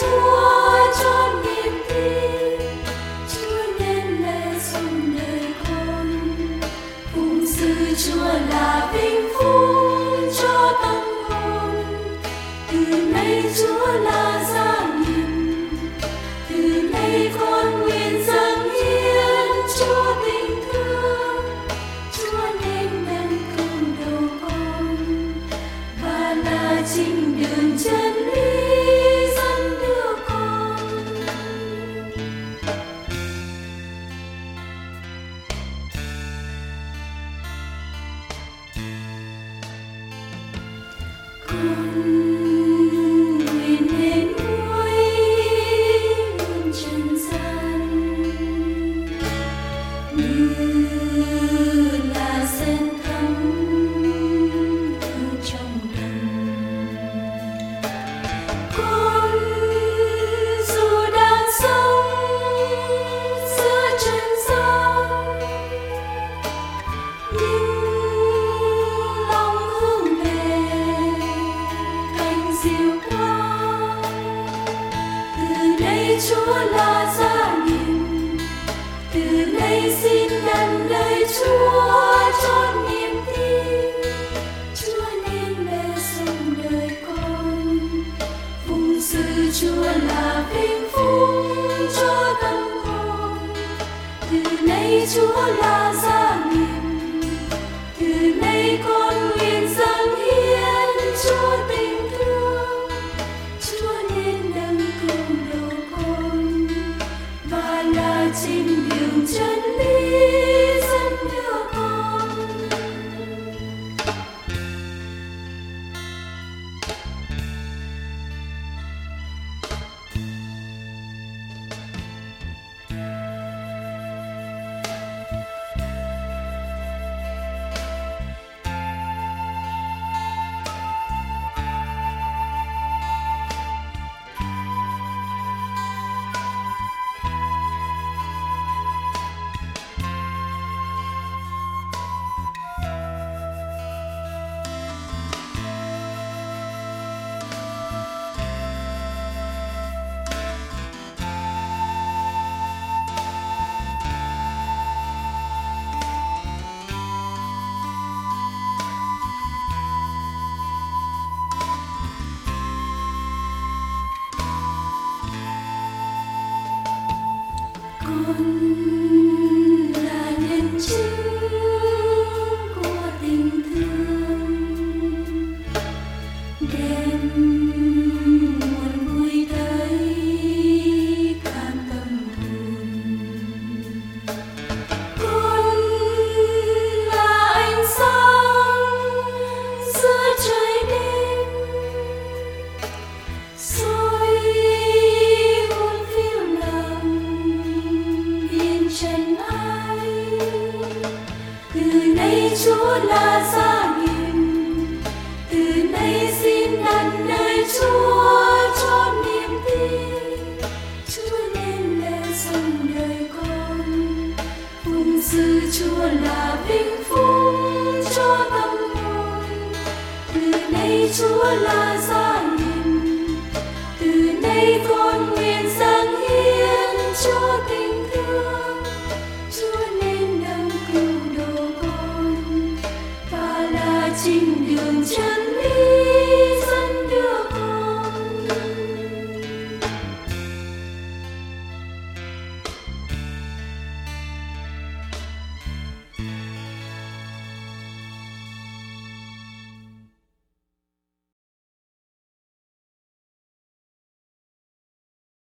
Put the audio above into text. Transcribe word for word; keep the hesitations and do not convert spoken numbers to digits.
Chúa cho niềm tin. Chúa nên lẽ sống đời con, phụng sự Chúa là vinh phúc cho tâm hồn. Từ nay Chúa là gia nghiệp, từ nay con nguyện dâng hiến Chúa tình thương. Chúa nên nâng cứu đầu con và là chính đường chân lý dẫn đưa con. Con nguyện lên núi luôn trần gian, như là sen thắm hương trong đồng. Con dù đang sống giữa trần gian, nhưng lòng hướng về cánh diệu quang. Từ đây Chúa là gia nghiệp, từ nay xin nhận lời Chúa cho niềm tin. Chúa nên lẽ sống đời con, phụng sự Chúa là vinh phúc cho tâm hồn. Từ nay Chúa là gia nghiệp, từ nay con nguyện dâng hiến Chúa tình thương. Chúa nên nâng cứu đầu con và là chính đường chân lý dẫn đưa con. Con là nhân chứng của tình thương, đem nguồn vui tới cam tâm hồn. Con là ánh sáng giữa trời đêm, soi hồn phiêu lòng biển trần ai. Từ nay Chúa là gia nghiệp, từ nay xin nhận lời Chúa cho niềm tin. Chúa nên lẽ sống đời con, phụng sự Chúa là vinh phúc cho tâm hồn. Từ nay Chúa là gia nghiệp, từ nay con nguyện dâng hiến Chúa tình thương. Chúa nên nâng cứu đầu con và là chính đường chân